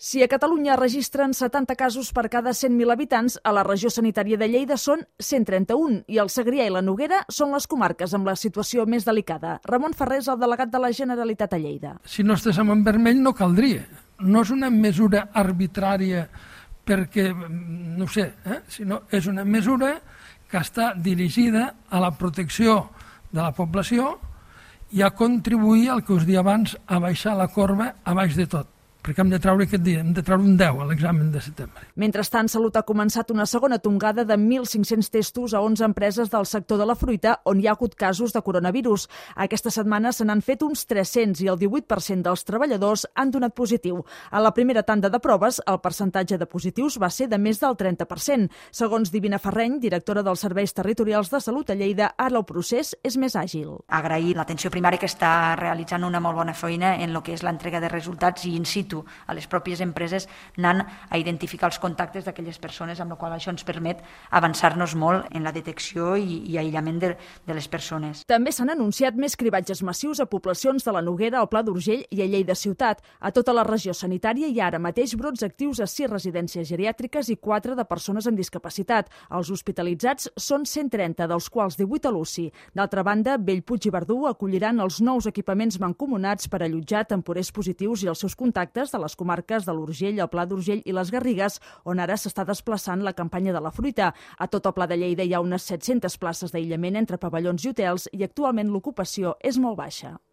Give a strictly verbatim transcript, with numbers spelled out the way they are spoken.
Si a Catalunya registren setanta casos per cada cent mil habitants, a la regió sanitària de Lleida són cent trenta-un i el Segrià i la Noguera són les comarques amb la situació més delicada. Ramon Ferrer és el delegat de la Generalitat a Lleida. Si no estéssim en vermell no caldria. No és una mesura arbitrària perquè, no sé, eh? sinó és una mesura que està dirigida a la protecció de la població i a contribuir, al que us dia abans, a baixar la corba a baix de tot. Perquè hem de treure aquest dia, hem de treure un deu a l'examen de setembre. Mentrestant, Salut ha començat una segona tongada de mil cinc-cents testos a onze empreses del sector de la fruita on hi ha hagut casos de coronavirus. Aquesta setmana se n'han fet uns tres-cents i el divuit per cent dels treballadors han donat positiu. A la primera tanda de proves, el percentatge de positius va ser de més del trenta per cent. Segons Divina Ferreny, directora dels Serveis Territorials de Salut a Lleida, ara el procés és més àgil. Agrair l'atenció primària que està realitzant una molt bona feina en el que és l'entrega de resultats i in situ a les pròpies empreses anant a identificar els contactes d'aquelles persones, amb la qual això ens permet avançar-nos molt en la detecció i, i aïllament de, de les persones. També s'han anunciat més cribatges massius a poblacions de la Noguera, al Pla d'Urgell i a Lleida ciutat. A tota la regió sanitària hi ha ara mateix brots actius a sis residències geriàtriques i quatre de persones amb discapacitat. Els hospitalitzats són cent trenta, dels quals divuit a l'U C I. D'altra banda, Bellpuig i Verdú acolliran els nous equipaments mancomunats per allotjar temporers positius i els seus contactes de les comarques de l'Urgell, el Pla d'Urgell i les Garrigues, on ara s'està desplaçant la campanya de la fruita. A tot el Pla de Lleida hi ha unes set-centes places d'aïllament entre pavellons i hotels i actualment l'ocupació és molt baixa.